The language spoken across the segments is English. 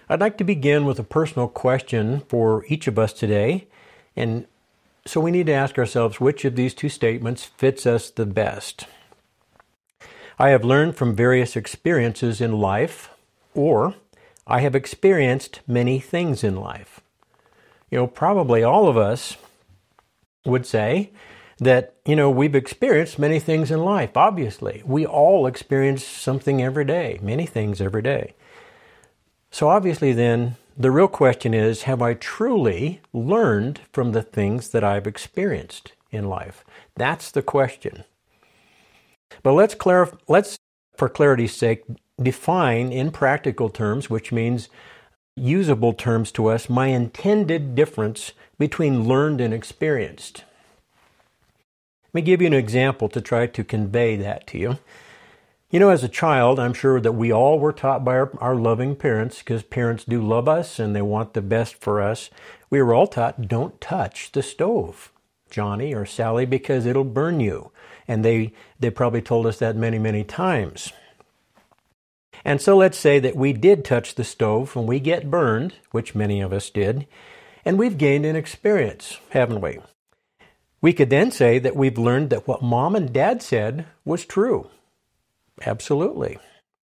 I'd like to begin with a personal question for each of us today. And so we need to ask ourselves which of these two statements fits us the best. I have learned from various experiences in life, or I have experienced many things in life. Probably all of us would say that, we've experienced many things in life. Obviously, we all experience something every day, many things every day. So obviously then, the real question is, have I truly learned from the things that I've experienced in life? That's the question. But let's, for clarity's sake, define in practical terms, which means usable terms to us, my intended difference between learned and experienced. Let me give you an example to try to convey that to you. As a child, I'm sure that we all were taught by our loving parents, because parents do love us and they want the best for us. We were all taught, don't touch the stove, Johnny or Sally, because it'll burn you. And they probably told us that many, many times. And so let's say that we did touch the stove and we get burned, which many of us did, and we've gained an experience, haven't we? We could then say that we've learned that what Mom and Dad said was true. Absolutely.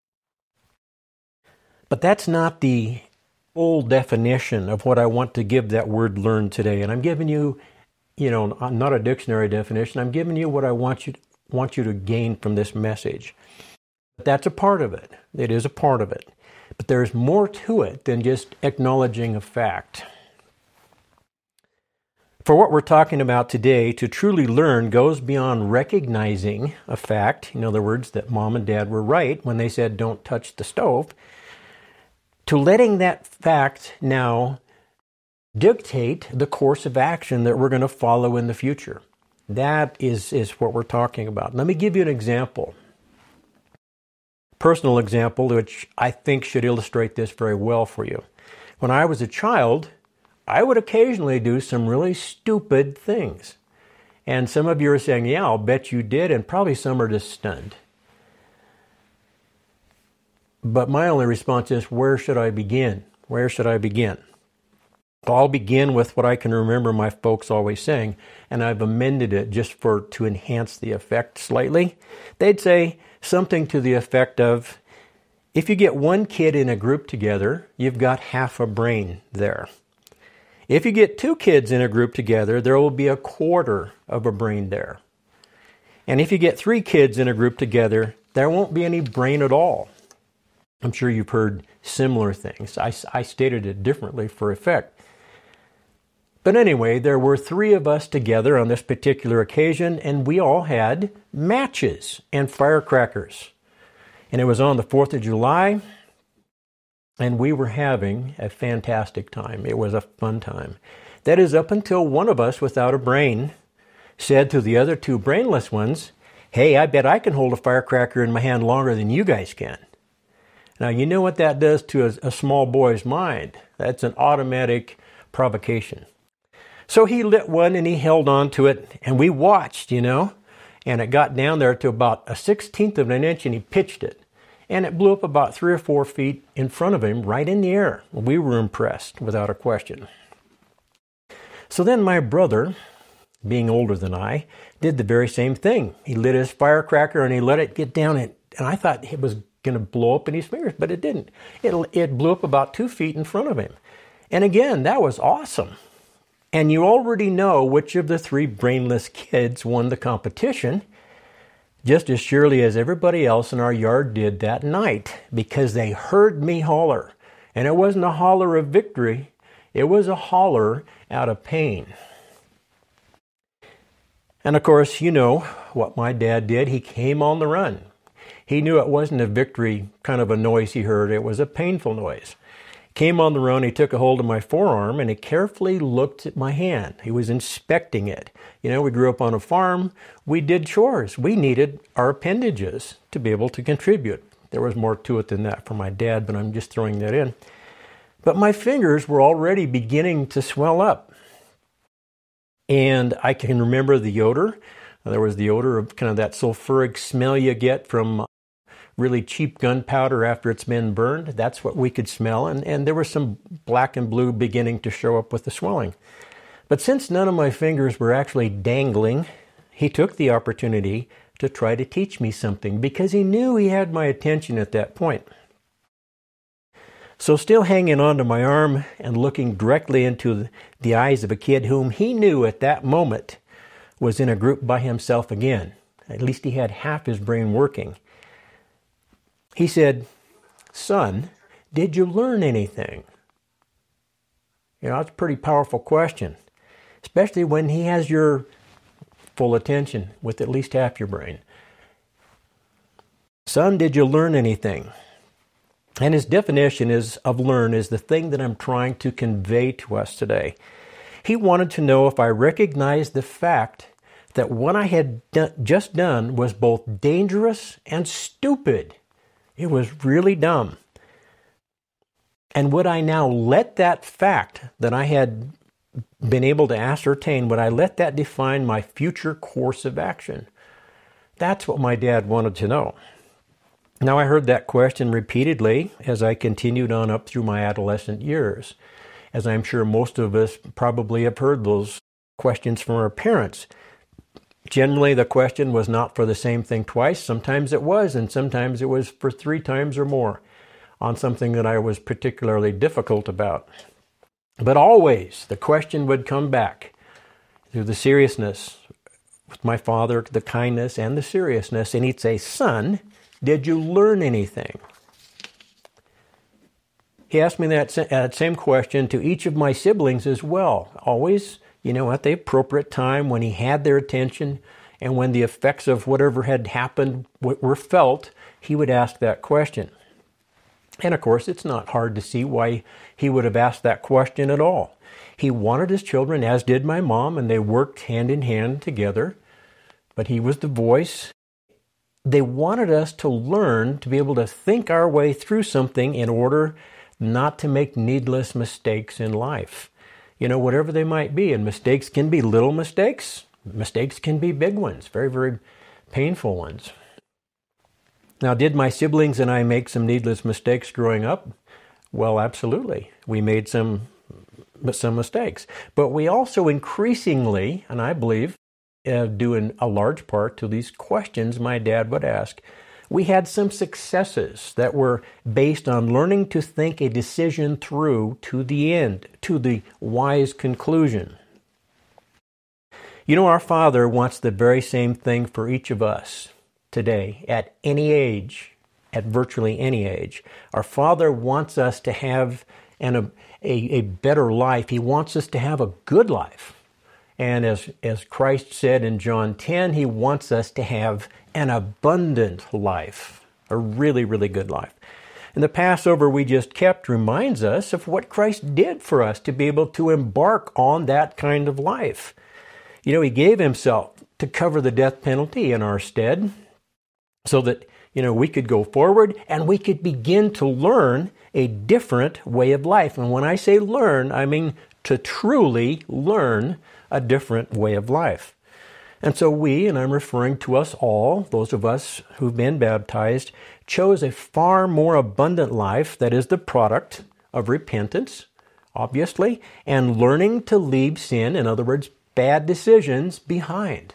But that's not the full definition of what I want to give that word learn today. And I'm giving you, not a dictionary definition. I'm giving you what I want you to gain from this message. But that's a part of it. It is a part of it. But there's more to it than just acknowledging a fact. For what we're talking about today, to truly learn goes beyond recognizing a fact, in other words, that Mom and Dad were right when they said don't touch the stove, to letting that fact now dictate the course of action that we're going to follow in the future. That is what we're talking about. Let me give you an example. Personal example, which I think should illustrate this very well for you. When I was a child, I would occasionally do some really stupid things. And some of you are saying, yeah, I'll bet you did, and probably some are just stunned. But my only response is, where should I begin? Where should I begin? I'll begin with what I can remember my folks always saying, and I've amended it just to enhance the effect slightly. They'd say something to the effect of, if you get one kid in a group together, you've got half a brain there. If you get two kids in a group together, there will be a quarter of a brain there. And if you get three kids in a group together, there won't be any brain at all. I'm sure you've heard similar things. I stated it differently for effect. But anyway, there were three of us together on this particular occasion, and we all had matches and firecrackers. And it was on the 4th of July, and we were having a fantastic time. It was a fun time. That is up until one of us without a brain said to the other two brainless ones, hey, I bet I can hold a firecracker in my hand longer than you guys can. Now, you know what that does to a small boy's mind. That's an automatic provocation. So he lit one and he held on to it, and we watched, and it got down there to about a 1/16 of an inch, and he pitched it. And it blew up about 3 or 4 feet in front of him, right in the air. We were impressed, without a question. So then my brother, being older than I, did the very same thing. He lit his firecracker and he let it get down, and I thought it was going to blow up in his fingers, but it didn't. It blew up about 2 feet in front of him. And again, that was awesome. And you already know which of the three brainless kids won the competition, just as surely as everybody else in our yard did that night, because they heard me holler. And it wasn't a holler of victory, it was a holler out of pain. And of course, you know what my dad did. He came on the run. He knew it wasn't a victory kind of a noise he heard, it was a painful noise. Came on the run, he took a hold of my forearm and he carefully looked at my hand. He was inspecting it. We grew up on a farm. We did chores. We needed our appendages to be able to contribute. There was more to it than that for my dad, but I'm just throwing that in. But my fingers were already beginning to swell up. And I can remember the odor. There was the odor of kind of that sulfuric smell you get from really cheap gunpowder after it's been burned. That's what we could smell. And there was some black and blue beginning to show up with the swelling. But since none of my fingers were actually dangling, he took the opportunity to try to teach me something because he knew he had my attention at that point. So still hanging onto my arm and looking directly into the eyes of a kid whom he knew at that moment was in a group by himself again. At least he had half his brain working. He said, "Son, did you learn anything?" That's a pretty powerful question, especially when he has your full attention with at least half your brain. "Son, did you learn anything?" And his definition of learn is the thing that I'm trying to convey to us today. He wanted to know if I recognized the fact that what I had just done was both dangerous and stupid. It was really dumb. And would I now let that fact that I had been able to ascertain, would I let that define my future course of action? That's what my dad wanted to know. Now, I heard that question repeatedly as I continued on up through my adolescent years, as I'm sure most of us probably have heard those questions from our parents. Generally, the question was not for the same thing twice. Sometimes it was, and sometimes it was for 3 times or more on something that I was particularly difficult about. But always, the question would come back through the seriousness with my father, the kindness and the seriousness, and he'd say, "Son, did you learn anything?" He asked me that same question to each of my siblings as well. Always, at the appropriate time when he had their attention and when the effects of whatever had happened were felt, he would ask that question. And of course, it's not hard to see why he would have asked that question at all. He wanted his children, as did my mom, and they worked hand in hand together. But he was the voice. They wanted us to learn to be able to think our way through something in order not to make needless mistakes in life. Whatever they might be. And mistakes can be little mistakes. Mistakes can be big ones, very, very painful ones. Now, did my siblings and I make some needless mistakes growing up? Well, absolutely. We made some mistakes. But we also increasingly, and I believe, due in a large part to these questions my dad would ask, we had some successes that were based on learning to think a decision through to the end, to the wise conclusion. Our Father wants the very same thing for each of us today, at any age, at virtually any age. Our Father wants us to have a better life. He wants us to have a good life. And as Christ said in John 10, he wants us to have an abundant life, a really, really good life. And the Passover we just kept reminds us of what Christ did for us to be able to embark on that kind of life. He gave himself to cover the death penalty in our stead so that, we could go forward and we could begin to learn a different way of life. And when I say learn, I mean to truly learn a different way of life. And so we, and I'm referring to us all, those of us who've been baptized, chose a far more abundant life that is the product of repentance, obviously, and learning to leave sin, in other words, bad decisions, behind.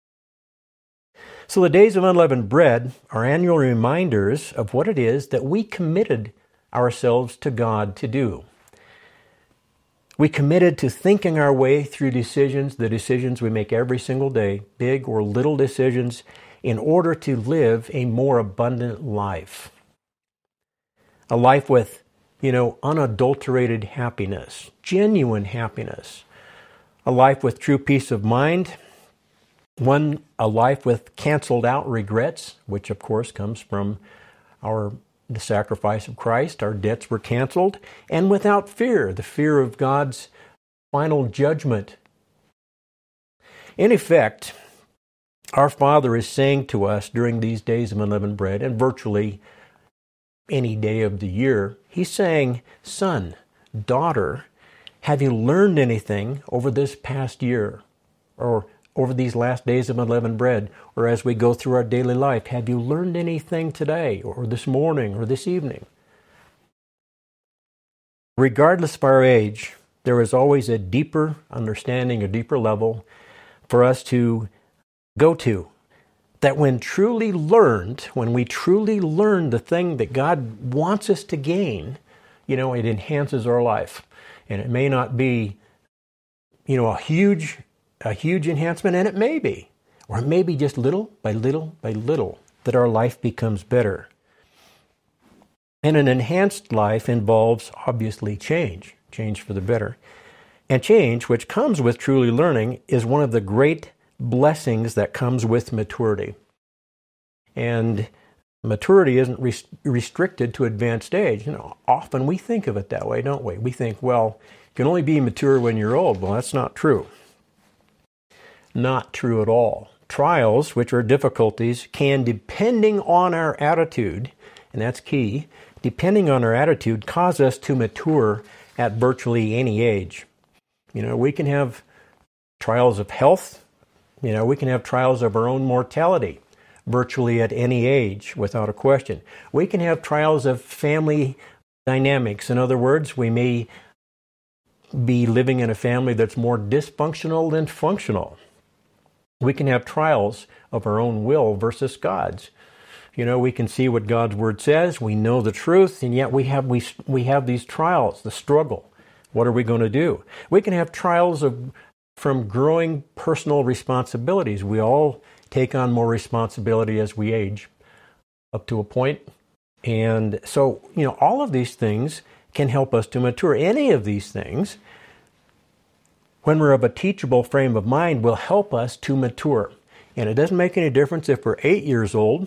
So the Days of Unleavened Bread are annual reminders of what it is that we committed ourselves to God to do. We committed to thinking our way through the decisions we make every single day, big or little decisions, in order to live a more abundant life. A life with, unadulterated happiness, genuine happiness. A life with true peace of mind. A life with canceled out regrets, which of course comes from the sacrifice of Christ. Our debts were canceled. And without fear, the fear of God's final judgment. In effect, our Father is saying to us during these days of unleavened bread, and virtually any day of the year, he's saying, "Son, daughter, have you learned anything over this past year? Or over these last days of unleavened bread, or as we go through our daily life? Have you learned anything today, or this morning, or this evening? Regardless of our age, there is always a deeper understanding, a deeper level for us to go to. That when we truly learn the thing that God wants us to gain, it enhances our life. And it may not be, a huge enhancement, and it may be. Or it may be just little by little by little that our life becomes better. And an enhanced life involves, obviously, change for the better. And change, which comes with truly learning, is one of the great blessings that comes with maturity. And maturity isn't restricted to advanced age. Often we think of it that way, don't we? We think, well, you can only be mature when you're old. Well, that's not true. Not true at all. Trials, which are difficulties, can, depending on our attitude, and that's key, depending on our attitude, cause us to mature at virtually any age. We can have trials of health. We can have trials of our own mortality virtually at any age, without a question. We can have trials of family dynamics. In other words, we may be living in a family that's more dysfunctional than functional. We can have trials of our own will versus God's. We can see what God's Word says. We know the truth, and yet we have these trials, the struggle. What are we going to do? We can have trials from growing personal responsibilities. We all take on more responsibility as we age, up to a point. And so, all of these things can help us to mature. Any of these things, when we're of a teachable frame of mind, will help us to mature. And it doesn't make any difference if we're 8 years old.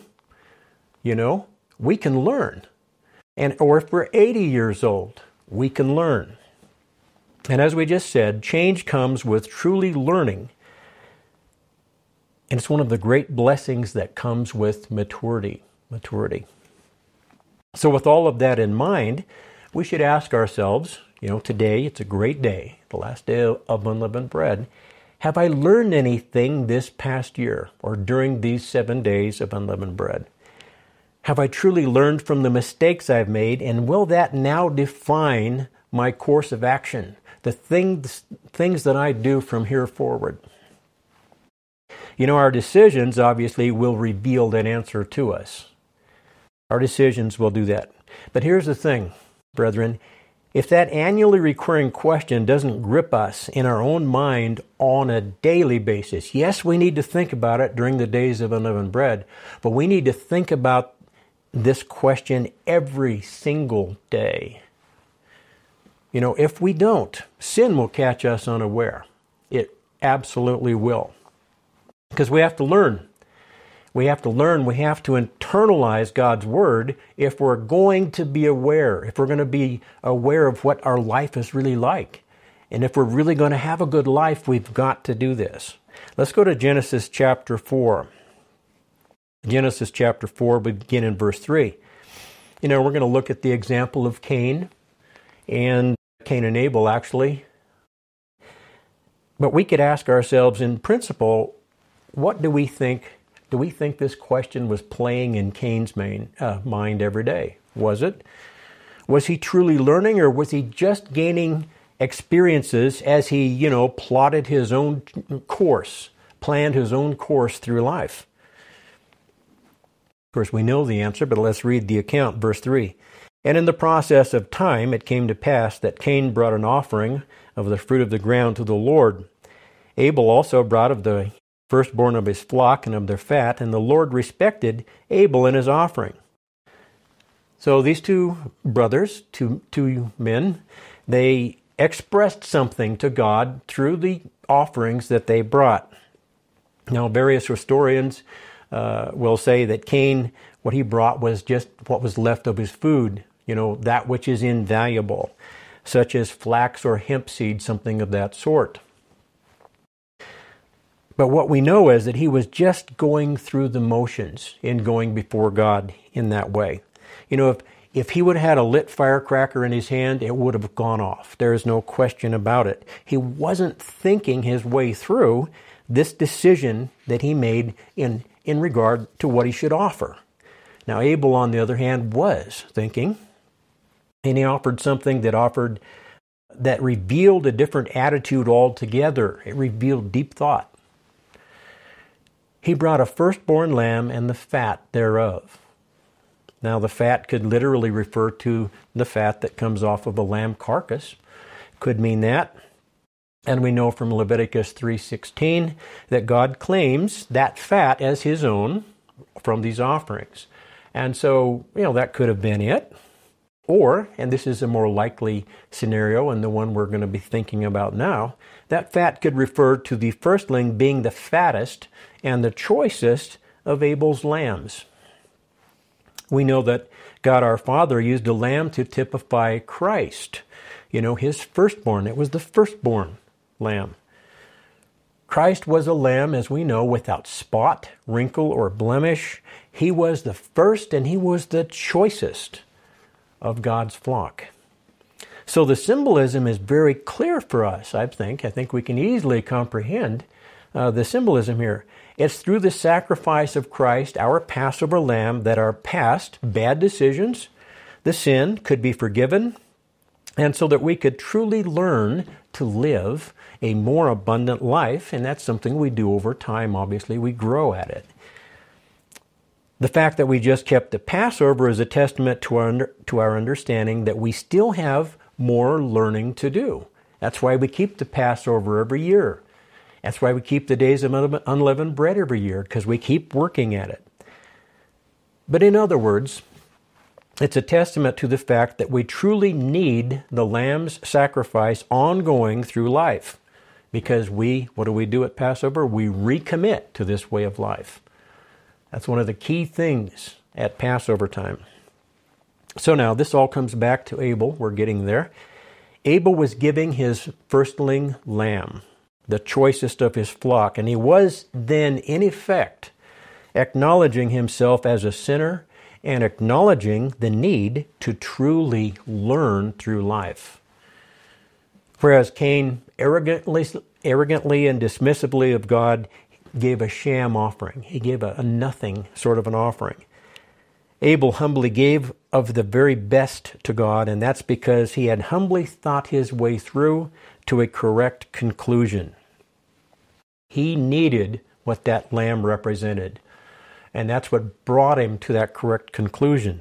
We can learn. Or if we're 80 years old, we can learn. And as we just said, change comes with truly learning. And it's one of the great blessings that comes with maturity. So with all of that in mind, we should ask ourselves, today it's a great day, the last day of unleavened bread. Have I learned anything this past year or during these 7 days of unleavened bread? Have I truly learned from the mistakes I've made, and will that now define my course of action, the things that I do from here forward? Our decisions obviously will reveal that answer to us. Our decisions will do that. But here's the thing, brethren. If that annually recurring question doesn't grip us in our own mind on a daily basis, yes, we need to think about it during the days of unleavened bread, but we need to think about this question every single day. If we don't, sin will catch us unaware. It absolutely will. Because we have to learn. We have to internalize God's Word if we're going to be aware, if we're going to be aware of what our life is really like. And if we're really going to have a good life, we've got to do this. Let's go to Genesis chapter 4. Genesis chapter 4, we begin in verse 3. We're going to look at the example of Cain and Abel, actually. But we could ask ourselves, in principle, what do we think? Do we think this question was playing in Cain's mind every day? Was it? Was he truly learning, or was he just gaining experiences as he, plotted his own course, planned his own course through life? Of course, we know the answer, but let's read the account, verse 3. And in the process of time it came to pass that Cain brought an offering of the fruit of the ground to the Lord. Abel also brought of the firstborn of his flock and of their fat, and the Lord respected Abel and his offering. So these two brothers, two men, they expressed something to God through the offerings that they brought. Now, various historians will say that Cain, what he brought was just what was left of his food, that which is invaluable, such as flax or hemp seed, something of that sort. But what we know is that he was just going through the motions in going before God in that way. If he would have had a lit firecracker in his hand, it would have gone off. There is no question about it. He wasn't thinking his way through this decision that he made in regard to what he should offer. Now, Abel, on the other hand, was thinking, and he offered something that revealed a different attitude altogether. It revealed deep thought. He brought a firstborn lamb and the fat thereof. Now, the fat could literally refer to the fat that comes off of a lamb carcass. Could mean that. And we know from Leviticus 3:16 that God claims that fat as his own from these offerings. And so, that could have been it. Or, and this is a more likely scenario and the one we're going to be thinking about now, that fat could refer to the firstling being the fattest and the choicest of Abel's lambs. We know that God our Father used a lamb to typify Christ. His firstborn. It was the firstborn lamb. Christ was a lamb, as we know, without spot, wrinkle, or blemish. He was the first and he was the choicest of God's flock. So the symbolism is very clear for us, I think. I think we can easily comprehend the symbolism here. It's through the sacrifice of Christ, our Passover lamb, that our past bad decisions, the sin, could be forgiven, and so that we could truly learn to live a more abundant life, and that's something we do over time, obviously. We grow at it. The fact that we just kept the Passover is a testament to our understanding that we still have more learning to do. That's why we keep the Passover every year. That's why we keep the days of unleavened bread every year, because we keep working at it. But in other words, it's a testament to the fact that we truly need the lamb's sacrifice ongoing through life. Because what do we do at Passover? We recommit to this way of life. That's one of the key things at Passover time. So now this all comes back to Abel. We're getting there. Abel was giving his firstling lamb, the choicest of his flock, and he was then, in effect, acknowledging himself as a sinner and acknowledging the need to truly learn through life. Whereas Cain arrogantly and dismissively of God gave a sham offering. He gave a nothing sort of an offering. Abel humbly gave of the very best to God, and that's because he had humbly thought his way through to a correct conclusion. He needed what that lamb represented. And that's what brought him to that correct conclusion.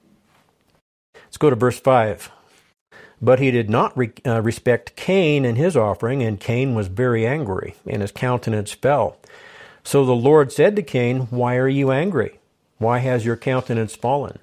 Let's go to verse 5. But he did not respect Cain and his offering, and Cain was very angry, and his countenance fell. So the Lord said to Cain, "Why are you angry? Why has your countenance fallen?"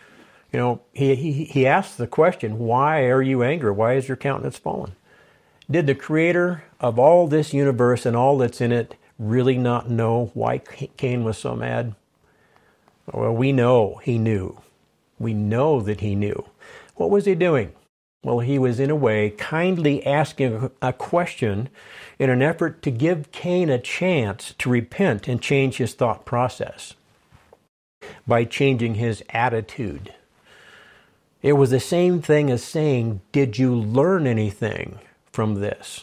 He asked the question, why are you angry? Why has your countenance fallen? Did the Creator of all this universe and all that's in it really not know why Cain was so mad? Well, we know he knew. We know that he knew. What was he doing? Well, he was in a way kindly asking a question in an effort to give Cain a chance to repent and change his thought process by changing his attitude. It was the same thing as saying, did you learn anything from this?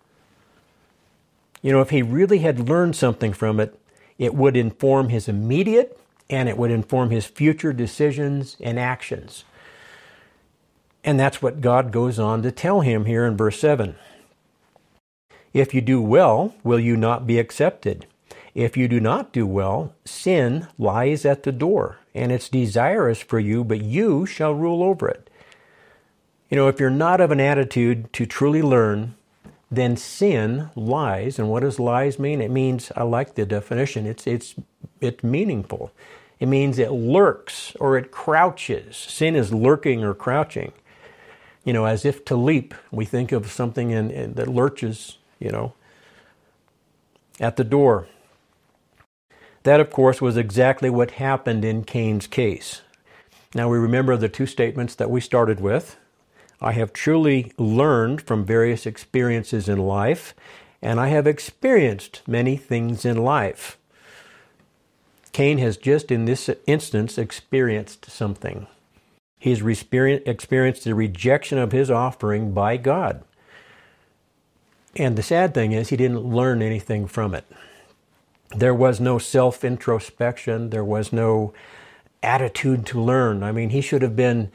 If he really had learned something from it, it would inform his immediate and it would inform his future decisions and actions. And that's what God goes on to tell him here in verse 7. If you do well, will you not be accepted? If you do not do well, sin lies at the door, and it's desirous for you, but you shall rule over it. If you're not of an attitude to truly learn, then sin lies. And what does lies mean? It means, I like the definition, it's meaningful. It means it lurks or it crouches. Sin is lurking or crouching. As if to leap. We think of something that lurches, at the door. That, of course, was exactly what happened in Cain's case. Now we remember the two statements that we started with. I have truly learned from various experiences in life, and I have experienced many things in life. Cain has just in this instance experienced something. He's experienced the rejection of his offering by God. And the sad thing is he didn't learn anything from it. There was no self-introspection. There was no attitude to learn. I mean, he should have been,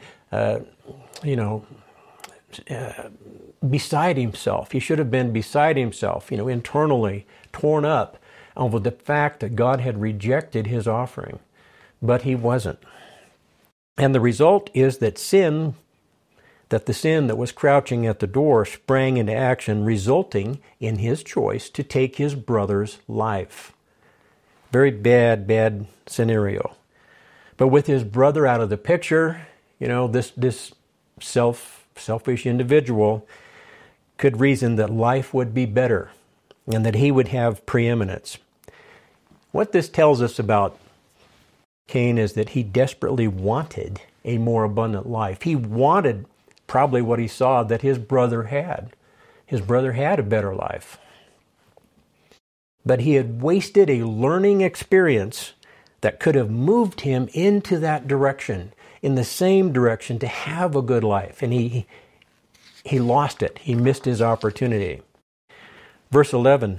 beside himself. He should have been beside himself, internally torn up over the fact that God had rejected his offering. But he wasn't. And the result is that the sin that was crouching at the door sprang into action, resulting in his choice to take his brother's life. Very bad scenario. But with his brother out of the picture, this selfish individual could reason that life would be better and that he would have preeminence. What this tells us about Cain is that he desperately wanted a more abundant life. He wanted probably what he saw that his brother had. His brother had a better life. But he had wasted a learning experience that could have moved him into that direction, in the same direction, to have a good life. And he lost it. He missed his opportunity. Verse 11.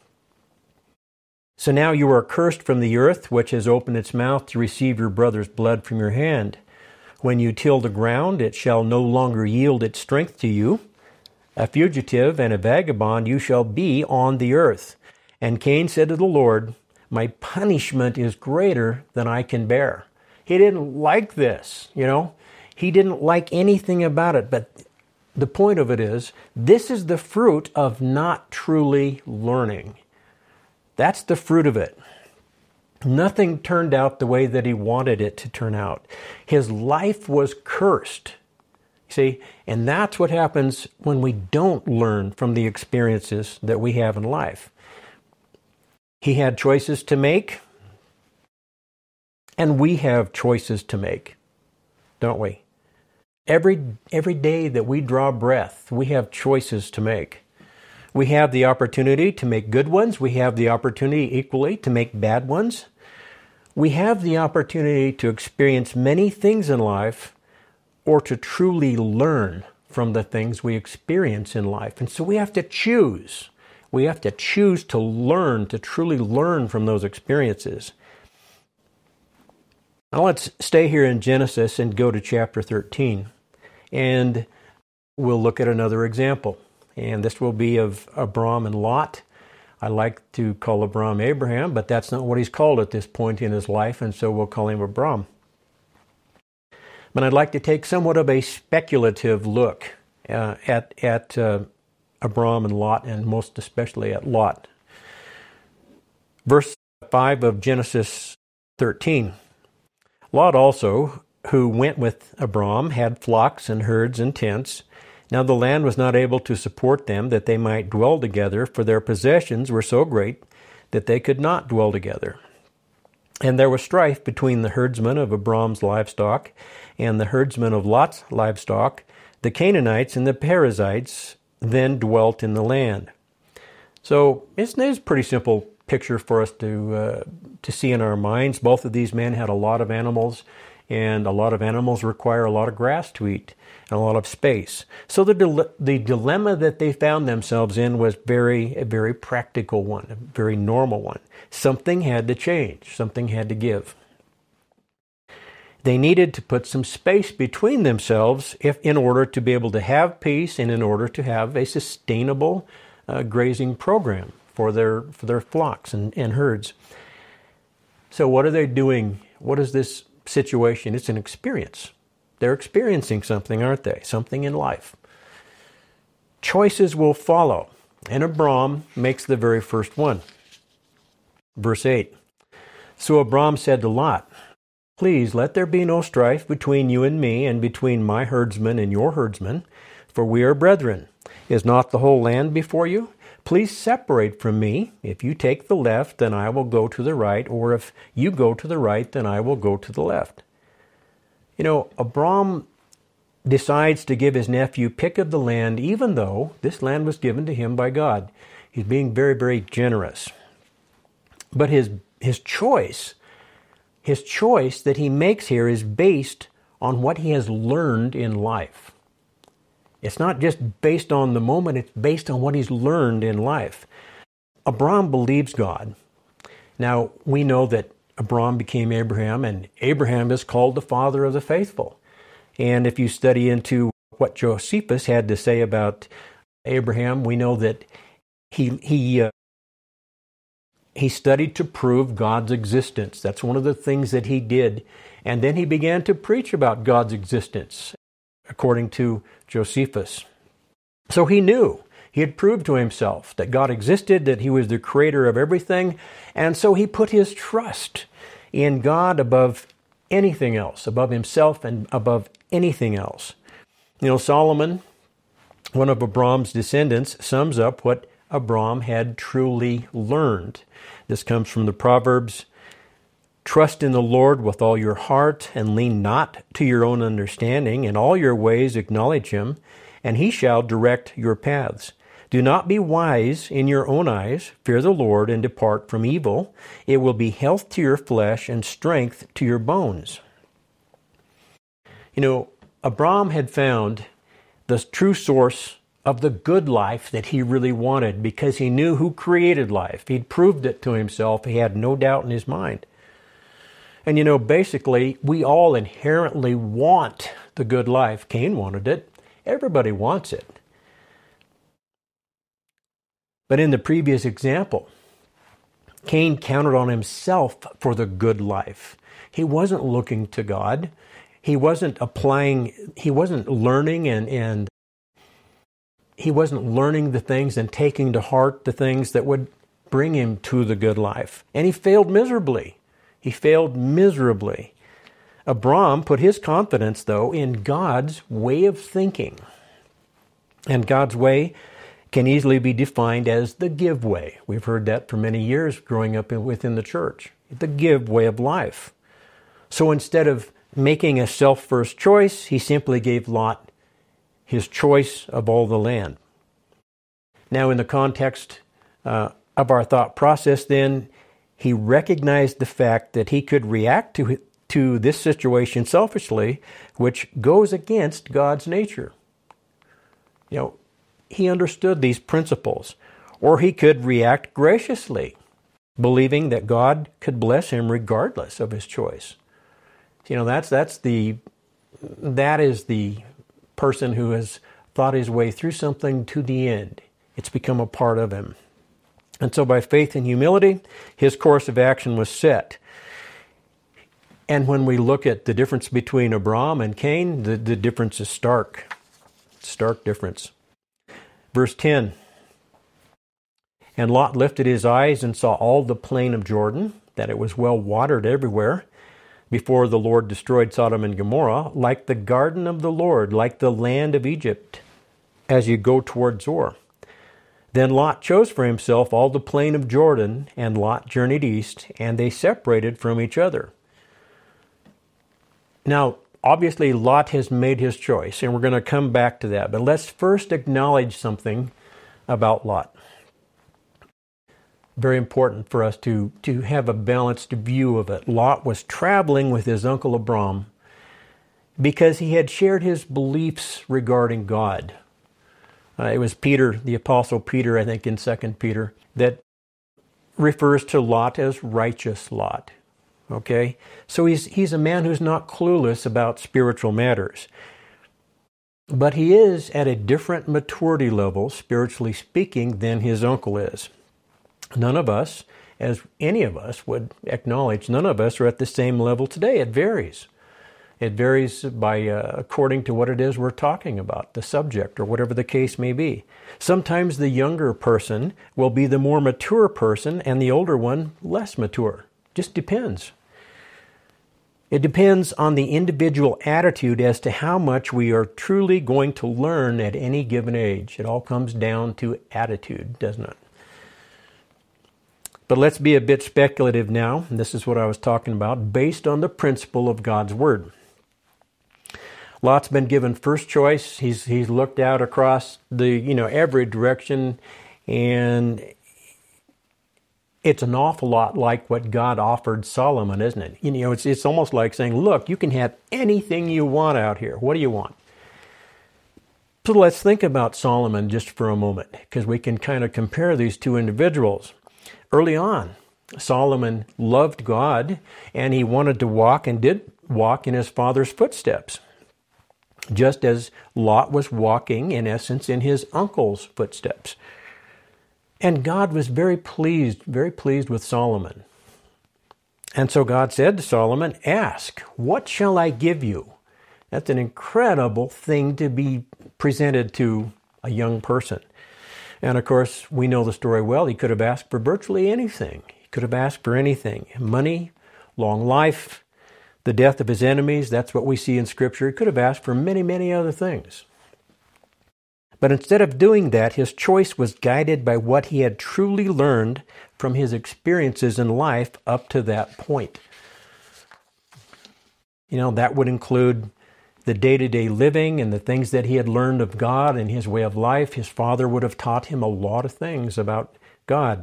So now you are cursed from the earth, which has opened its mouth to receive your brother's blood from your hand. When you till the ground, it shall no longer yield its strength to you. A fugitive and a vagabond you shall be on the earth. And Cain said to the Lord, my punishment is greater than I can bear. He didn't like this, He didn't like anything about it. But the point of it is, this is the fruit of not truly learning. That's the fruit of it. Nothing turned out the way that he wanted it to turn out. His life was cursed. See, and that's what happens when we don't learn from the experiences that we have in life. He had choices to make, and we have choices to make, don't we? Every day that we draw breath, we have choices to make. We have the opportunity to make good ones. We have the opportunity equally to make bad ones. We have the opportunity to experience many things in life or to truly learn from the things we experience in life. And so we have to choose. We have to choose to learn, to truly learn from those experiences. Now let's stay here in Genesis and go to chapter 13. And we'll look at another example. And this will be of Abram and Lot. I like to call Abram Abraham, but that's not what he's called at this point in his life, and so we'll call him Abram. But I'd like to take somewhat of a speculative look at Abram and Lot, and most especially at Lot. Verse 5 of Genesis 13. Lot also, who went with Abram, had flocks and herds and tents. Now the land was not able to support them, that they might dwell together, for their possessions were so great that they could not dwell together. And there was strife between the herdsmen of Abram's livestock and the herdsmen of Lot's livestock. The Canaanites and the Perizzites then dwelt in the land. So it's a pretty simple picture for us to see in our minds. Both of these men had a lot of animals, and a lot of animals require a lot of grass to eat and a lot of space. So the dilemma that they found themselves in was a very practical one, a very normal one. Something had to change. Something had to give. They needed to put some space between themselves in order to be able to have peace and in order to have a sustainable grazing program for their flocks and herds. So what are they doing? What is this situation? It's an experience. They're experiencing something, aren't they? Something in life. Choices will follow. And Abram makes the very first one. Verse 8. So Abram said to Lot, please let there be no strife between you and me, and between my herdsmen and your herdsmen, for we are brethren. Is not the whole land before you? Please separate from me. If you take the left, then I will go to the right, or if you go to the right, then I will go to the left. Abram decides to give his nephew pick of the land, even though this land was given to him by God. He's being very, very generous. But his choice that he makes here is based on what he has learned in life. It's not just based on the moment, it's based on what he's learned in life. Abram believes God. Now, we know that Abram became Abraham, and Abraham is called the father of the faithful. And if you study into what Josephus had to say about Abraham, we know that he studied to prove God's existence. That's one of the things that he did. And then he began to preach about God's existence, according to Josephus. So he knew. He had proved to himself that God existed, that he was the creator of everything, and so he put his trust in God above anything else, above himself and above anything else. You know, Solomon, one of Abram's descendants, sums up what Abram had truly learned. This comes from the Proverbs. Trust in the Lord with all your heart, and lean not to your own understanding. In all your ways acknowledge him, and he shall direct your paths. Do not be wise in your own eyes. Fear the Lord and depart from evil. It will be health to your flesh and strength to your bones. You know, Abram had found the true source of the good life that he really wanted because he knew who created life. He'd proved it to himself. He had no doubt in his mind. And you know, basically, we all inherently want the good life. Cain wanted it. Everybody wants it. But in the previous example, Cain counted on himself for the good life. He wasn't looking to God. He wasn't applying, he wasn't learning and he wasn't learning the things and taking to heart the things that would bring him to the good life. And he failed miserably. He failed miserably. Abram put his confidence, though, in God's way of thinking. And God's way can easily be defined as the give way. We've heard that for many years growing up within the church. The give way of life. So instead of making a self-first choice, he simply gave Lot his choice of all the land. Now, in the context of our thought process, then, he recognized the fact that he could react to this situation selfishly, which goes against God's nature. You know, he understood these principles. Or he could react graciously, believing that God could bless him regardless of his choice. You know, that is the person who has thought his way through something to the end. It's become a part of him. And so by faith and humility, his course of action was set. And when we look at the difference between Abram and Cain, the difference is stark. Stark difference. Verse 10, and Lot lifted his eyes and saw all the plain of Jordan, that it was well watered everywhere, before the Lord destroyed Sodom and Gomorrah, like the garden of the Lord, like the land of Egypt, as you go toward Zoar. Then Lot chose for himself all the plain of Jordan, and Lot journeyed east, and they separated from each other. Now, obviously, Lot has made his choice, and we're going to come back to that. But let's first acknowledge something about Lot. Very important for us to have a balanced view of it. Lot was traveling with his uncle Abram because he had shared his beliefs regarding God. It was Peter, the Apostle Peter, I think in 2 Peter, that refers to Lot as righteous Lot. Okay? So he's a man who's not clueless about spiritual matters. But he is at a different maturity level, spiritually speaking, than his uncle is. None of us, as any of us would acknowledge, none of us are at the same level today. It varies. It varies by according to what it is we're talking about, the subject, or whatever the case may be. Sometimes the younger person will be the more mature person, and the older one less mature. Just depends. It depends on the individual attitude as to how much we are truly going to learn at any given age. It all comes down to attitude, doesn't it? But let's be a bit speculative now. And this is what I was talking about, based on the principle of God's Word. Lot's been given first choice. He's looked out across the every direction, and it's an awful lot like what God offered Solomon, isn't it? It's almost like saying, look, you can have anything you want out here. What do you want? So let's think about Solomon just for a moment, because we can kind of compare these two individuals. Early on, Solomon loved God, and he wanted to walk and did walk in his father's footsteps, just as Lot was walking, in essence, in his uncle's footsteps. And God was very pleased with Solomon. And so God said to Solomon, "Ask, what shall I give you?" That's an incredible thing to be presented to a young person. And of course, we know the story well. He could have asked for virtually anything. He could have asked for anything. Money, long life, the death of his enemies. That's what we see in Scripture. He could have asked for many, many other things. But instead of doing that, his choice was guided by what he had truly learned from his experiences in life up to that point. That would include the day-to-day living and the things that he had learned of God and his way of life. His father would have taught him a lot of things about God.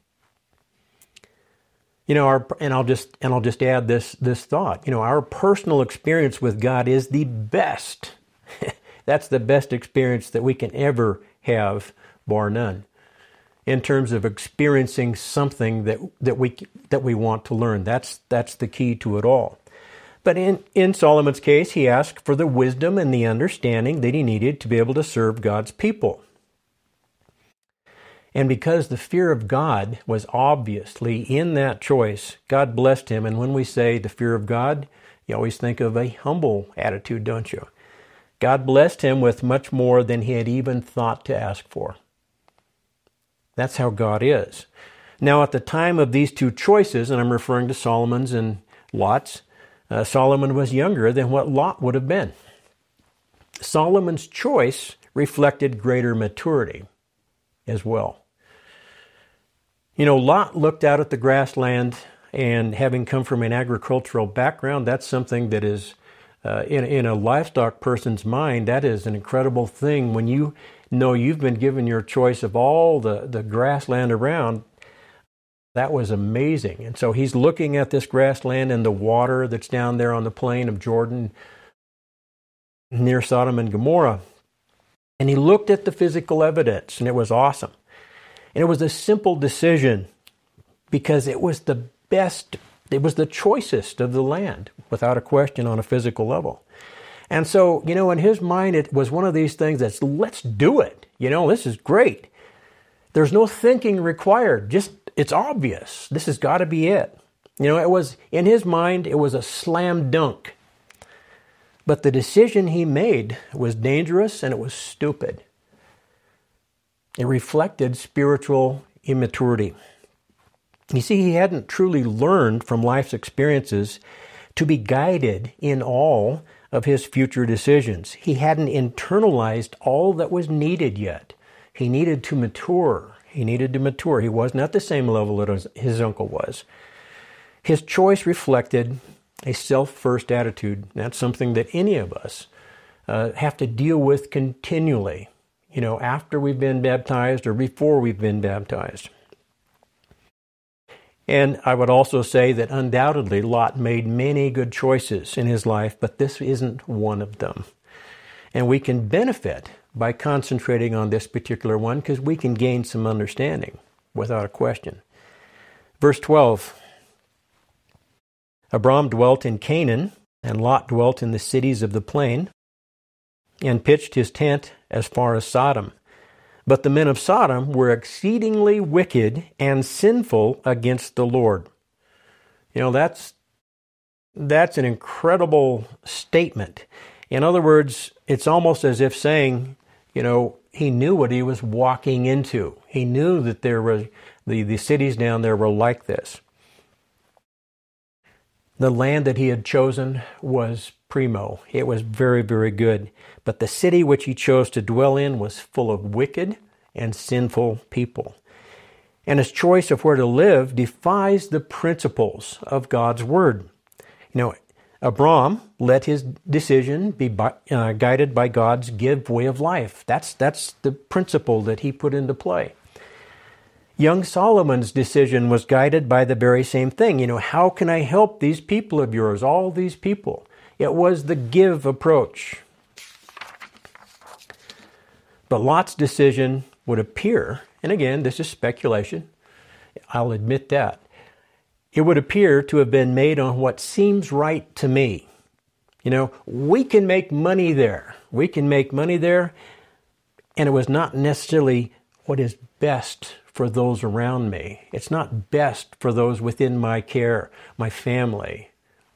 And I'll just add this thought. Our personal experience with God is the best. That's the best experience that we can ever have, bar none, in terms of experiencing something that we want to learn. That's the key to it all. But in Solomon's case, he asked for the wisdom and the understanding that he needed to be able to serve God's people. And because the fear of God was obviously in that choice, God blessed him. And when we say the fear of God, you always think of a humble attitude, don't you? God blessed him with much more than he had even thought to ask for. That's how God is. Now, at the time of these two choices, and I'm referring to Solomon's and Lot's, Solomon was younger than what Lot would have been. Solomon's choice reflected greater maturity as well. Lot looked out at the grassland, and having come from an agricultural background, that's something that is, in a livestock person's mind, that is an incredible thing. When you know you've been given your choice of all the grassland around, that was amazing. And so he's looking at this grassland and the water that's down there on the plain of Jordan near Sodom and Gomorrah. And he looked at the physical evidence, and it was awesome. And it was a simple decision because it was the best, it was the choicest of the land, without a question, on a physical level. And so, in his mind, it was one of these things that's, let's do it. This is great. There's no thinking required. Just, it's obvious. This has got to be it. It was, in his mind, it was a slam dunk. But the decision he made was dangerous and it was stupid. It reflected spiritual immaturity. You see, he hadn't truly learned from life's experiences to be guided in all of his future decisions. He hadn't internalized all that was needed yet. He needed to mature. He wasn't at the same level that his uncle was. His choice reflected a self-first attitude. That's something that any of us have to deal with continually, after we've been baptized or before we've been baptized. And I would also say that undoubtedly Lot made many good choices in his life, but this isn't one of them. And we can benefit by concentrating on this particular one because we can gain some understanding without a question. Verse 12, Abram dwelt in Canaan, and Lot dwelt in the cities of the plain, and pitched his tent as far as Sodom. But the men of Sodom were exceedingly wicked and sinful against the Lord. That's an incredible statement. In other words, it's almost as if saying, he knew what he was walking into. He knew that there were the cities down there were like this. The land that he had chosen was primo. It was very, very good. But the city which he chose to dwell in was full of wicked and sinful people. And his choice of where to live defies the principles of God's word. Abram let his decision be guided by God's give way of life. That's the principle that he put into play. Young Solomon's decision was guided by the very same thing. How can I help these people of yours, all these people? It was the give approach. But Lot's decision would appear, and again, this is speculation, I'll admit that, it would appear to have been made on what seems right to me. We can make money there. We can make money there, and it was not necessarily what is best for those around me. It's not best for those within my care, my family.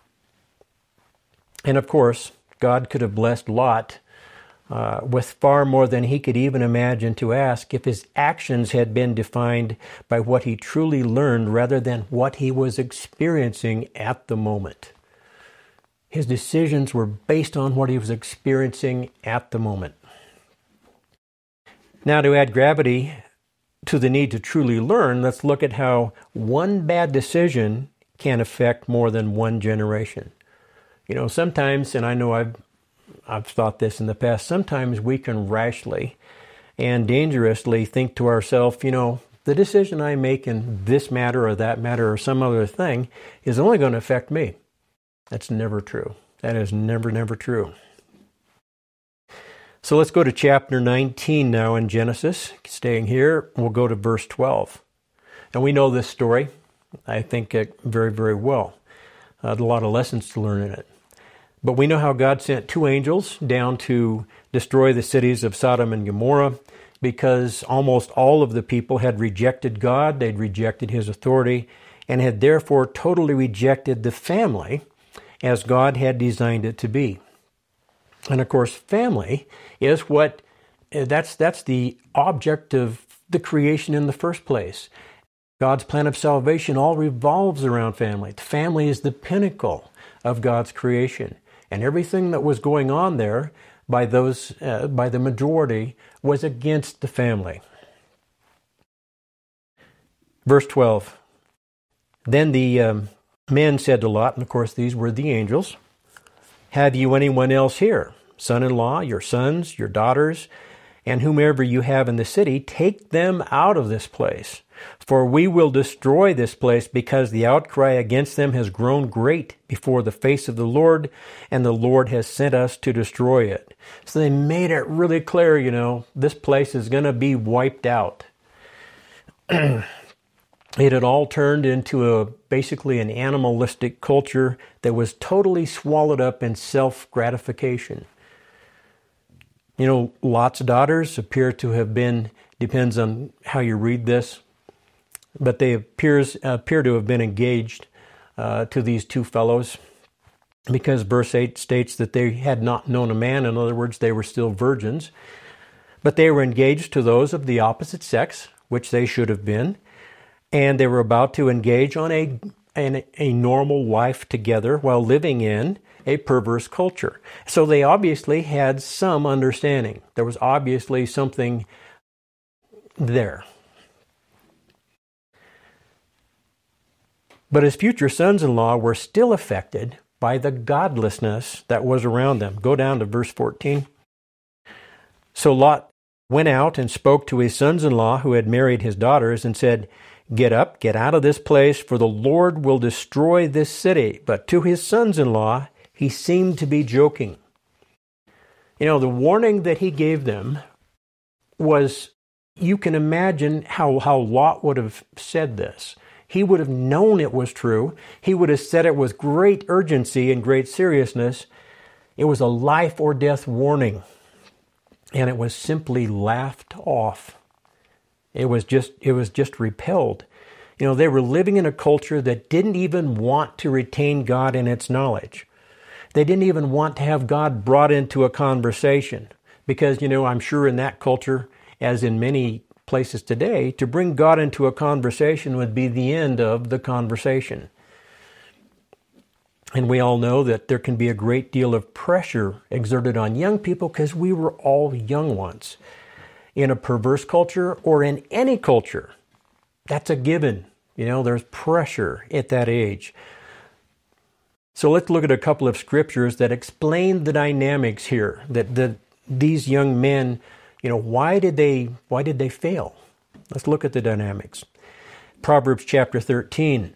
And of course, God could have blessed Lot with far more than he could even imagine to ask if his actions had been defined by what he truly learned rather than what he was experiencing at the moment. His decisions were based on what he was experiencing at the moment. Now, to add gravity to the need to truly learn, let's look at how one bad decision can affect more than one generation. Sometimes, and I know I've thought this in the past, sometimes we can rashly and dangerously think to ourselves, the decision I make in this matter or that matter or some other thing is only going to affect me. That's never true. That is never, never true. So let's go to chapter 19 now in Genesis. Staying here, we'll go to verse 12. And we know this story, I think, very, very well. A lot of lessons to learn in it. But we know how God sent two angels down to destroy the cities of Sodom and Gomorrah because almost all of the people had rejected God, they'd rejected His authority, and had therefore totally rejected the family as God had designed it to be. And of course, family is that's the object of the creation in the first place. God's plan of salvation all revolves around family. The family is the pinnacle of God's creation. And everything that was going on there by the majority was against the family. Verse 12. Then the men said to Lot, and of course these were the angels, "Have you anyone else here? Son-in-law, your sons, your daughters, and whomever you have in the city, take them out of this place. For we will destroy this place because the outcry against them has grown great before the face of the Lord, and the Lord has sent us to destroy it." So they made it really clear, this place is going to be wiped out. It had all turned into basically an animalistic culture that was totally swallowed up in self-gratification. Lot's daughters appear to have been, depends on how you read this, but they appear to have been engaged to these two fellows because verse 8 states that they had not known a man. In other words, they were still virgins. But they were engaged to those of the opposite sex, which they should have been. And they were about to engage on a normal life together while living in a perverse culture. So they obviously had some understanding. There was obviously something there. But his future sons-in-law were still affected by the godlessness that was around them. Go down to verse 14. So Lot went out and spoke to his sons-in-law who had married his daughters and said, "Get up, get out of this place, for the Lord will destroy this city." But to his sons-in-law, he seemed to be joking. The warning that he gave them was, you can imagine how Lot would have said this. He would have known it was true. He would have said it with great urgency and great seriousness. It was a life or death warning. And it was simply laughed off. It was just repelled. They were living in a culture that didn't even want to retain God in its knowledge. They didn't even want to have God brought into a conversation. Because, I'm sure in that culture, as in many places today, to bring God into a conversation would be the end of the conversation. And we all know that there can be a great deal of pressure exerted on young people because we were all young once. In a perverse culture or in any culture, that's a given. There's pressure at that age. So let's look at a couple of scriptures that explain the dynamics here. That these young men, why did they fail? Let's look at the dynamics. Proverbs chapter 13.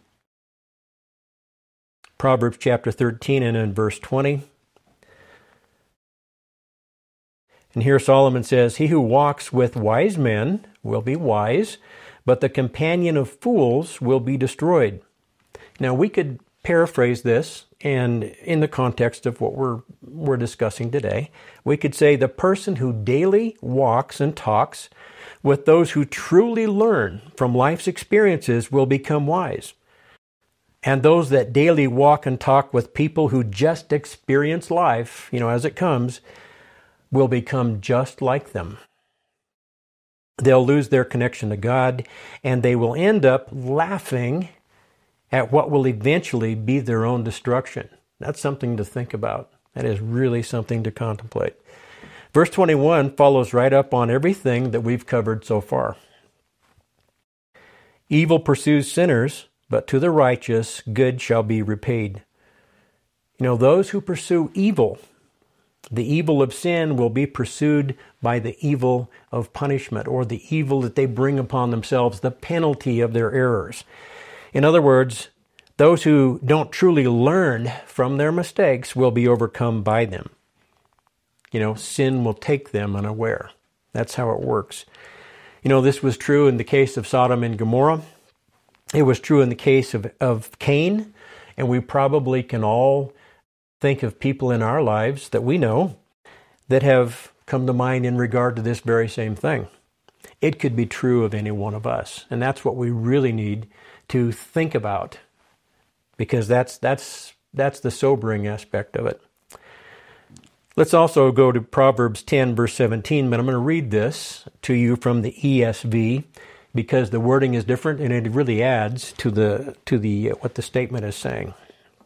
Proverbs chapter 13 and in verse 20. And here Solomon says, "He who walks with wise men will be wise, but the companion of fools will be destroyed." Now, we could paraphrase this, and in the context of what we're discussing today, we could say the person who daily walks and talks with those who truly learn from life's experiences will become wise. And those that daily walk and talk with people who just experience life, as it comes, will become just like them. They'll lose their connection to God, and they will end up laughing at what will eventually be their own destruction. That's something to think about. That is really something to contemplate. Verse 21 follows right up on everything that we've covered so far. "Evil pursues sinners, but to the righteous good shall be repaid." Those who pursue evil, the evil of sin, will be pursued by the evil of punishment, or the evil that they bring upon themselves, the penalty of their errors. In other words, those who don't truly learn from their mistakes will be overcome by them. Sin will take them unaware. That's how it works. This was true in the case of Sodom and Gomorrah. It was true in the case of Cain, and we probably can all think of people in our lives that we know that have come to mind in regard to this very same thing. It could be true of any one of us, and that's what we really need to think about, because that's the sobering aspect of it. Let's also go to Proverbs 10, verse 17, but I'm going to read this to you from the ESV because the wording is different and it really adds to the what the statement is saying.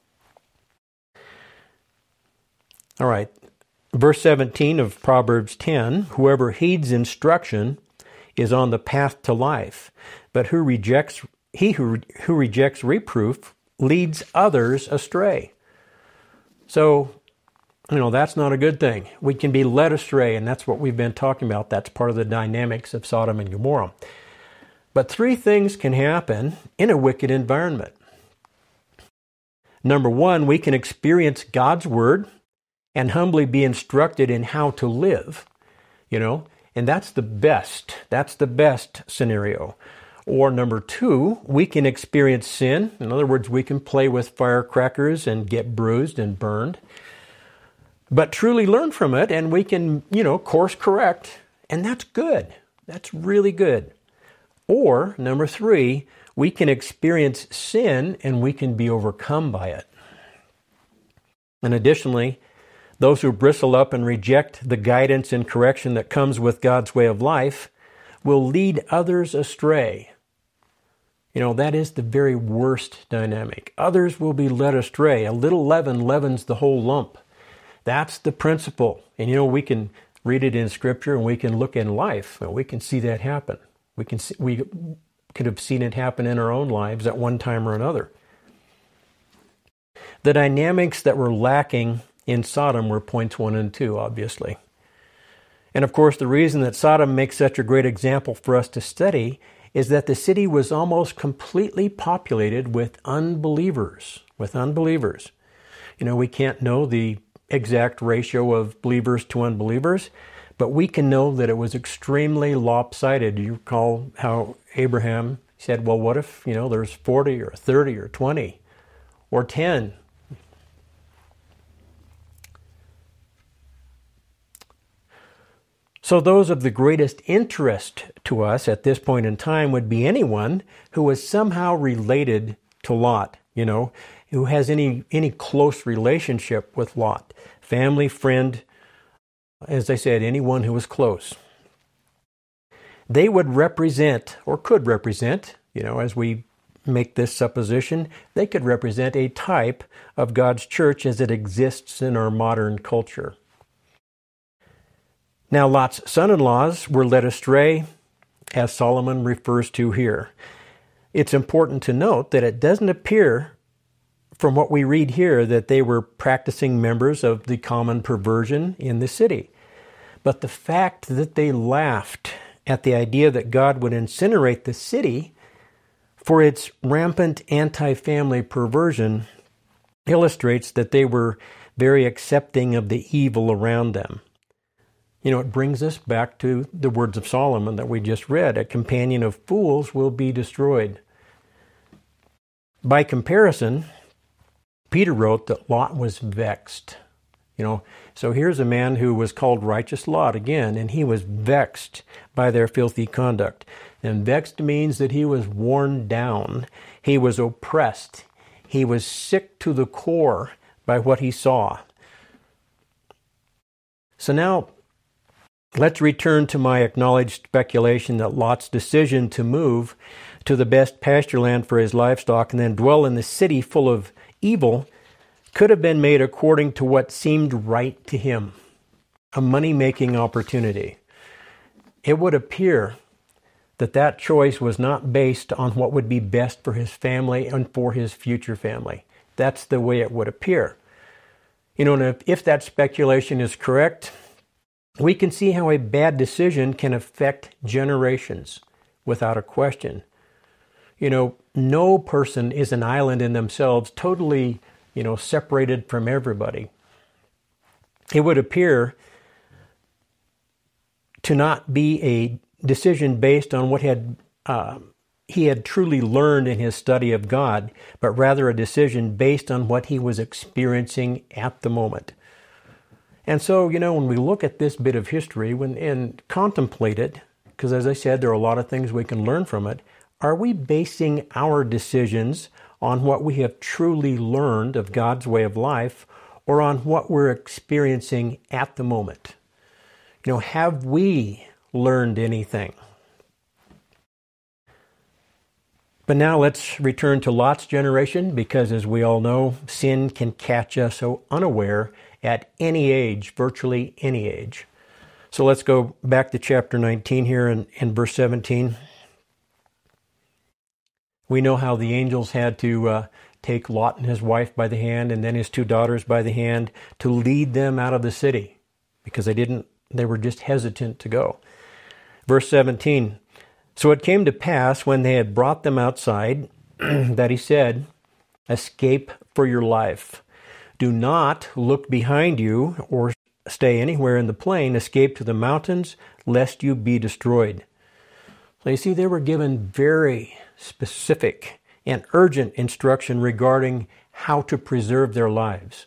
All right, verse 17 of Proverbs 10, "Whoever heeds instruction is on the path to life, but he who rejects reproof leads others astray." So, that's not a good thing. We can be led astray, and that's what we've been talking about. That's part of the dynamics of Sodom and Gomorrah. But three things can happen in a wicked environment. Number one, we can experience God's word and humbly be instructed in how to live, and that's the best. That's the best scenario. Or number two, we can experience sin. In other words, we can play with firecrackers and get bruised and burned, but truly learn from it, and we can, course correct, and that's good. That's really good. Or number three, we can experience sin and we can be overcome by it. And additionally, those who bristle up and reject the guidance and correction that comes with God's way of life will lead others astray. That is the very worst dynamic. Others will be led astray. A little leaven leavens the whole lump. That's the principle. And we can read it in Scripture and we can look in life and we can see that happen. We could have seen it happen in our own lives at one time or another. The dynamics that were lacking in Sodom were points 1 and 2, obviously. And of course, the reason that Sodom makes such a great example for us to study is that the city was almost completely populated with unbelievers. We can't know the exact ratio of believers to unbelievers, but we can know that it was extremely lopsided. You recall how Abraham said, well, what if, there's 40 or 30 or 20 or 10? So those of the greatest interest to us at this point in time would be anyone who was somehow related to Lot, who has any close relationship with Lot. Family, friend, as I said, anyone who was close. They would represent, or could represent, as we make this supposition, they could represent a type of God's church as it exists in our modern culture. Now, Lot's son-in-laws were led astray, as Solomon refers to here. It's important to note that it doesn't appear from what we read here that they were practicing members of the common perversion in the city. But the fact that they laughed at the idea that God would incinerate the city for its rampant anti-family perversion illustrates that they were very accepting of the evil around them. It brings us back to the words of Solomon that we just read. A companion of fools will be destroyed. By comparison, Peter wrote that Lot was vexed. So here's a man who was called Righteous Lot again, and he was vexed by their filthy conduct. And vexed means that he was worn down. He was oppressed. He was sick to the core by what he saw. So now, let's return to my acknowledged speculation that Lot's decision to move to the best pasture land for his livestock and then dwell in the city full of evil could have been made according to what seemed right to him, a money-making opportunity. It would appear that that choice was not based on what would be best for his family and for his future family. That's the way it would appear. And if that speculation is correct, we can see how a bad decision can affect generations without a question. No person is an island in themselves, totally, separated from everybody. It would appear to not be a decision based on what he had truly learned in his study of God, but rather a decision based on what he was experiencing at the moment. And so, when we look at this bit of history and contemplate it, because as I said, there are a lot of things we can learn from it, are we basing our decisions on what we have truly learned of God's way of life or on what we're experiencing at the moment? Have we learned anything? But now let's return to Lot's generation, because as we all know, sin can catch us so unaware at any age, virtually any age. So let's go back to chapter 19 here in verse 17. We know how the angels had to take Lot and his wife by the hand and then his two daughters by the hand to lead them out of the city because they were just hesitant to go. Verse 17, so it came to pass when they had brought them outside that he said, escape for your life. Do not look behind you or stay anywhere in the plain. Escape to the mountains, lest you be destroyed. So you see, they were given very specific and urgent instruction regarding how to preserve their lives.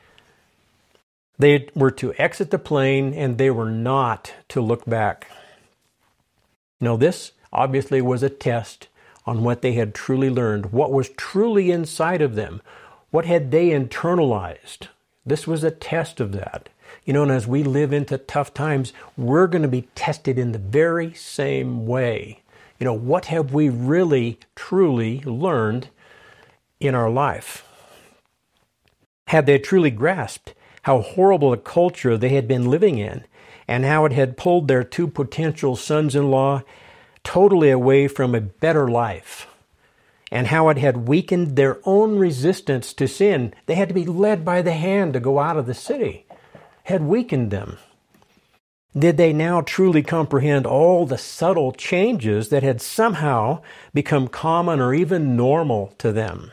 They were to exit the plain and they were not to look back. This obviously was a test on what they had truly learned, what was truly inside of them, what had they internalized. This was a test of that. And as we live into tough times, we're going to be tested in the very same way. What have we really, truly learned in our life? Had they truly grasped how horrible a culture they had been living in and how it had pulled their two potential sons-in-law totally away from a better life, and how it had weakened their own resistance to sin? They had to be led by the hand to go out of the city. Had weakened them. Did they now truly comprehend all the subtle changes that had somehow become common or even normal to them?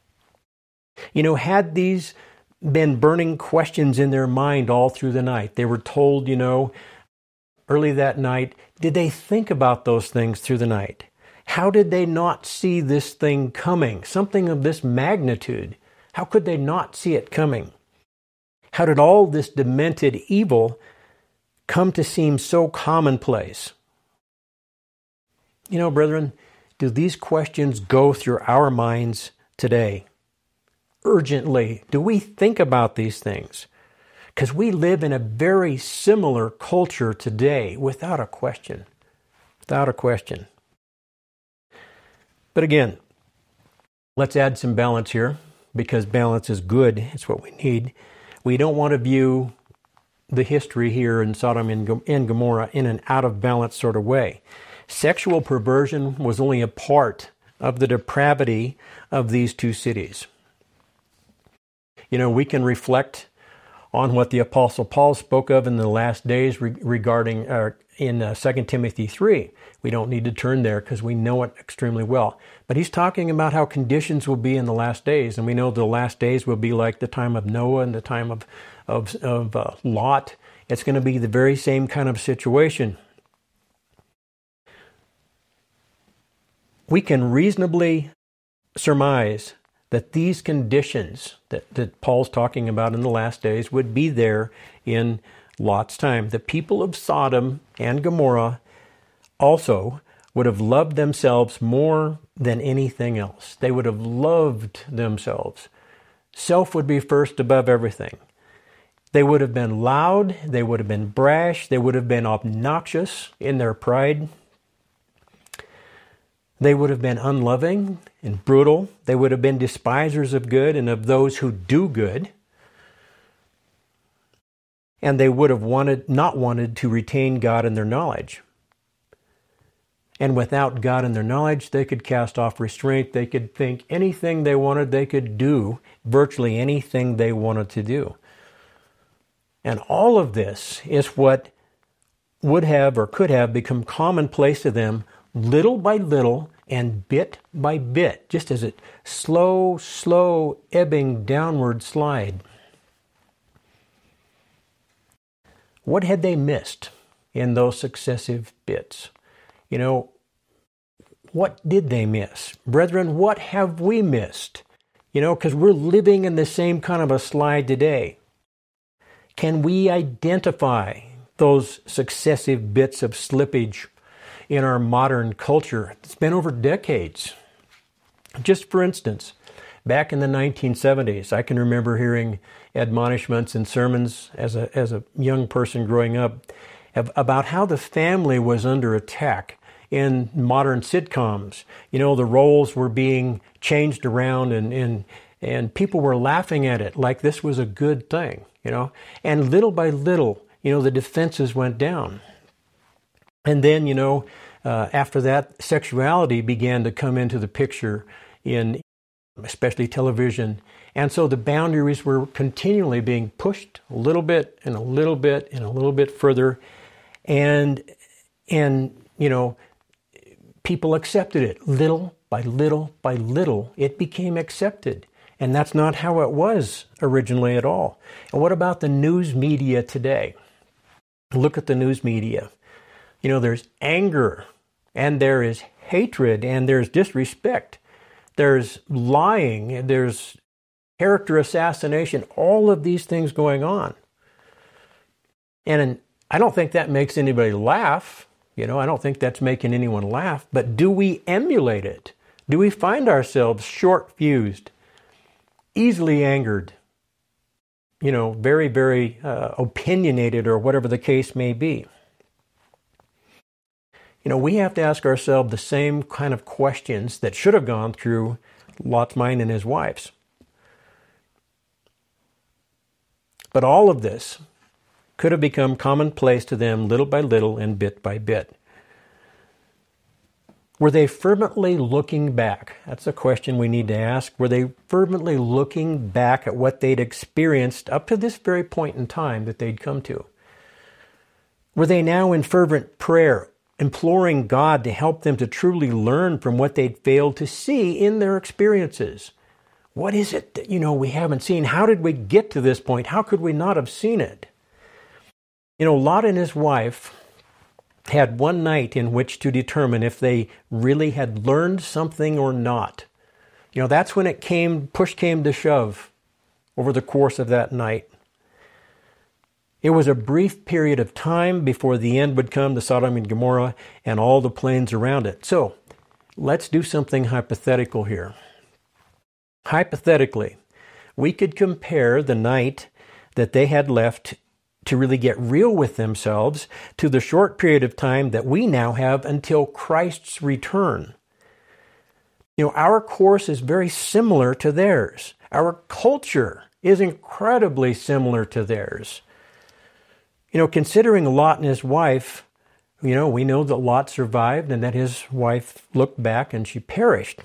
Had these been burning questions in their mind all through the night? They were told, early that night, did they think about those things through the night? How did they not see this thing coming? Something of this magnitude. How could they not see it coming? How did all this demented evil come to seem so commonplace? Brethren, do these questions go through our minds today? Urgently, do we think about these things? Because we live in a very similar culture today, without a question. Without a question. But again, let's add some balance here, because balance is good. It's what we need. We don't want to view the history here in Sodom and Gomorrah in an out-of-balance sort of way. Sexual perversion was only a part of the depravity of these two cities. We can reflect on what the Apostle Paul spoke of in the last days regarding in 2 Timothy 3. We don't need to turn there because we know it extremely well. But he's talking about how conditions will be in the last days. And we know the last days will be like the time of Noah and the time of Lot It's going to be the very same kind of situation. We can reasonably surmise that these conditions that Paul's talking about in the last days would be there in Lot's time. The people of Sodom and Gomorrah also would have loved themselves more than anything else. They would have loved themselves. Self would be first above everything. They would have been loud, they would have been brash, they would have been obnoxious in their pride. They would have been unloving and brutal. They would have been despisers of good and of those who do good. And they would have not wanted to retain God in their knowledge. And without God in their knowledge, they could cast off restraint. They could think anything they wanted. They could do virtually anything they wanted to do. And all of this is what would have or could have become commonplace to them little by little and bit by bit, just as a slow ebbing downward slide. What had they missed in those successive bits? You know, what did they miss? Brethren, what have we missed? You know, because we're living in the same kind of a slide today. Can we identify those successive bits of slippage in our modern culture? It's been over decades. Just for instance, back in the 1970s, I can remember hearing admonishments and sermons as a young person growing up about how the family was under attack in modern sitcoms. You know, the roles were being changed around and people were laughing at it like this was a good thing, you know. And little by little, you know, the defenses went down. And then, you know, after that, sexuality began to come into the picture in especially television. And so the boundaries were continually being pushed a little bit and a little bit and a little bit further. And you know, people accepted it. Little by little by little, it became accepted. And that's not how it was originally at all. And what about the news media today? Look at the news media. You know, there's anger, and there is hatred, and there's disrespect. There's lying, there's character assassination, all of these things going on. And I don't think that makes anybody laugh. You know, I don't think that's making anyone laugh. But do we emulate it? Do we find ourselves short-fused, easily angered, you know, very, very opinionated, or whatever the case may be? You know, we have to ask ourselves the same kind of questions that should have gone through Lot's mind and his wife's. But all of this could have become commonplace to them little by little and bit by bit. Were they fervently looking back? That's a question we need to ask. Were they fervently looking back at what they'd experienced up to this very point in time that they'd come to? Were they now in fervent prayer, imploring God to help them to truly learn from what they'd failed to see in their experiences? What is it that, you know, we haven't seen? How did we get to this point? How could we not have seen it? You know, Lot and his wife had one night in which to determine if they really had learned something or not. You know, that's when push came to shove over the course of that night. It was a brief period of time before the end would come to Sodom and Gomorrah and all the plains around it. So, let's do something hypothetical here. Hypothetically, we could compare the night that they had left to really get real with themselves to the short period of time that we now have until Christ's return. You know, our course is very similar to theirs. Our culture is incredibly similar to theirs. You know, considering Lot and his wife, you know, we know that Lot survived and that his wife looked back and she perished.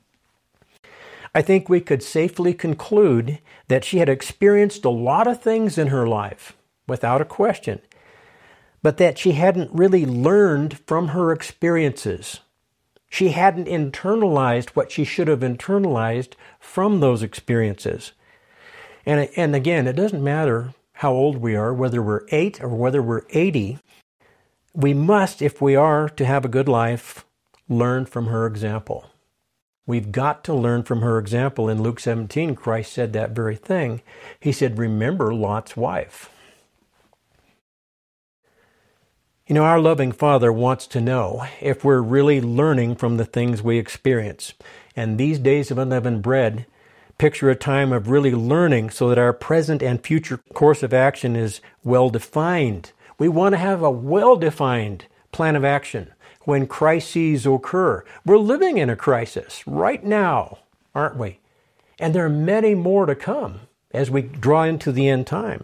I think we could safely conclude that she had experienced a lot of things in her life, without a question, but that she hadn't really learned from her experiences. She hadn't internalized what she should have internalized from those experiences. And again, it doesn't matter how old we are, whether we're 8 or whether we're 80, we must, if we are to have a good life, learn from her example. We've got to learn from her example. In Luke 17, Christ said that very thing. He said, remember Lot's wife. You know, our loving Father wants to know if we're really learning from the things we experience. And these days of unleavened bread picture a time of really learning so that our present and future course of action is well-defined. We want to have a well-defined plan of action when crises occur. We're living in a crisis right now, aren't we? And there are many more to come as we draw into the end time.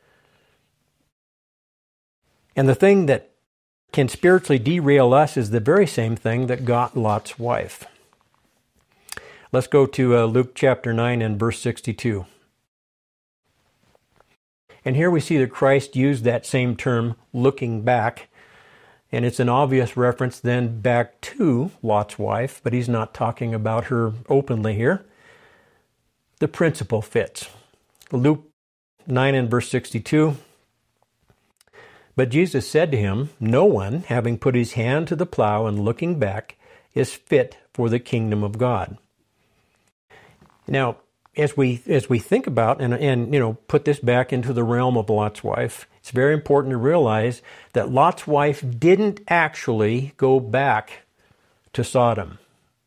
And the thing that can spiritually derail us is the very same thing that got Lot's wife. Let's go to Luke chapter 9 and verse 62. And here we see that Christ used that same term, looking back. And it's an obvious reference then back to Lot's wife, but he's not talking about her openly here. The principle fits. Luke 9 and verse 62. But Jesus said to him, no one, having put his hand to the plow and looking back, is fit for the kingdom of God. Now, as we think about and put this back into the realm of Lot's wife, it's very important to realize that Lot's wife didn't actually go back to Sodom.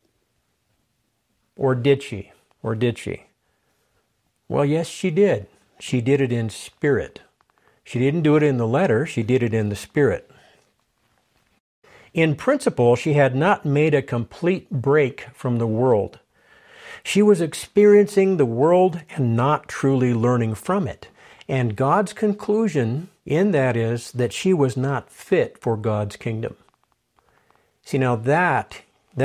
Or did she? Or did she? Well, yes, she did. She did it in spirit. She didn't do it in the letter, she did it in the spirit. In principle, she had not made a complete break from the world. She was experiencing the world and not truly learning from it. And God's conclusion in that is that she was not fit for God's kingdom. See, now that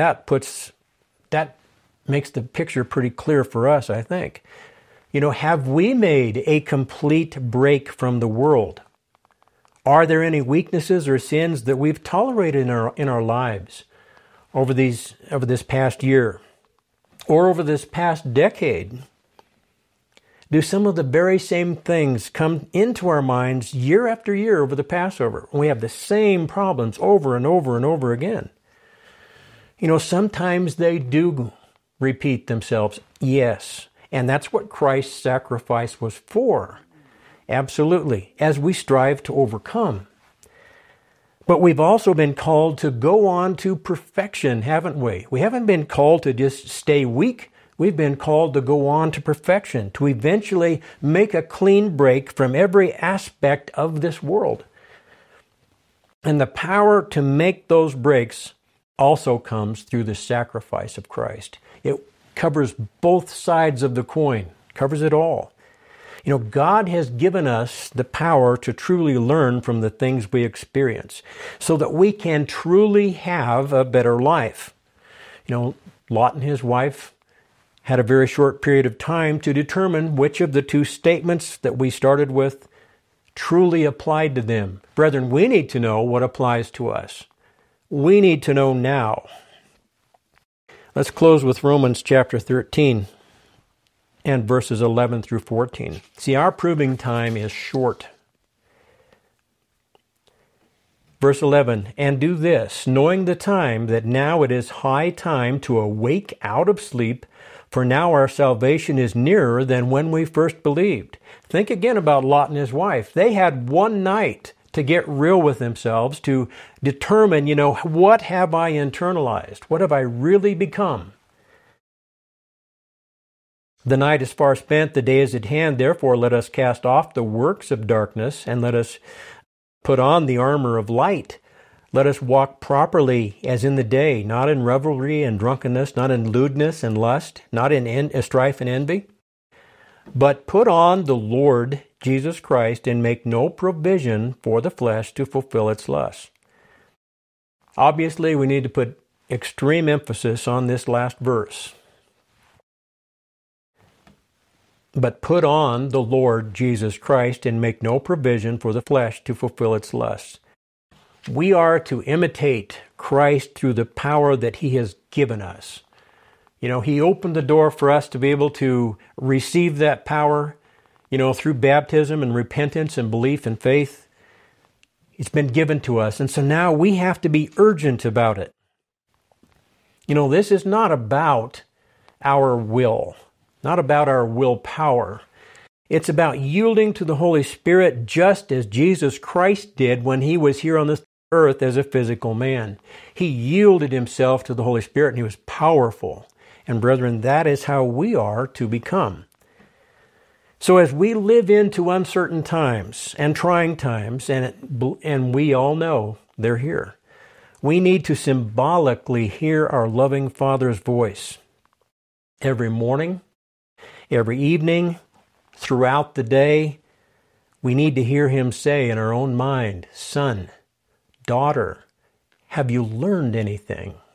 makes the picture pretty clear for us, I think. You know, have we made a complete break from the world? Are there any weaknesses or sins that we've tolerated in our lives over this past year or over this past decade? Do some of the very same things come into our minds year after year over the Passover? We have the same problems over and over and over again. You know, sometimes they do repeat themselves, yes. And that's what Christ's sacrifice was for. Absolutely, as we strive to overcome. But we've also been called to go on to perfection, haven't we? We haven't been called to just stay weak. We've been called to go on to perfection, to eventually make a clean break from every aspect of this world. And the power to make those breaks also comes through the sacrifice of Christ. It covers both sides of the coin, covers it all. You know, God has given us the power to truly learn from the things we experience so that we can truly have a better life. You know, Lot and his wife had a very short period of time to determine which of the two statements that we started with truly applied to them. Brethren, we need to know what applies to us. We need to know now. Let's close with Romans chapter 13 and verses 11 through 14. See, our proving time is short. Verse 11, and do this, knowing the time, that now it is high time to awake out of sleep, for now our salvation is nearer than when we first believed. Think again about Lot and his wife. They had one night to get real with themselves, to determine, what have I internalized? What have I really become? The night is far spent, the day is at hand. Therefore, let us cast off the works of darkness, and let us put on the armor of light. Let us walk properly as in the day, not in revelry and drunkenness, not in lewdness and lust, not in strife and envy. But put on the Lord Jesus Christ, and make no provision for the flesh to fulfill its lusts. Obviously, we need to put extreme emphasis on this last verse. But put on the Lord Jesus Christ, and make no provision for the flesh to fulfill its lusts. We are to imitate Christ through the power that He has given us. He opened the door for us to be able to receive that power. through baptism and repentance and belief and faith. It's been given to us. And so now we have to be urgent about it. This is not about our will, not about our willpower. It's about yielding to the Holy Spirit just as Jesus Christ did when he was here on this earth as a physical man. He yielded himself to the Holy Spirit and he was powerful. And brethren, that is how we are to become. So as we live into uncertain times and trying times, and we all know they're here, we need to symbolically hear our loving Father's voice every morning, every evening, throughout the day. We need to hear him say in our own mind, "Son, daughter, have you learned anything?"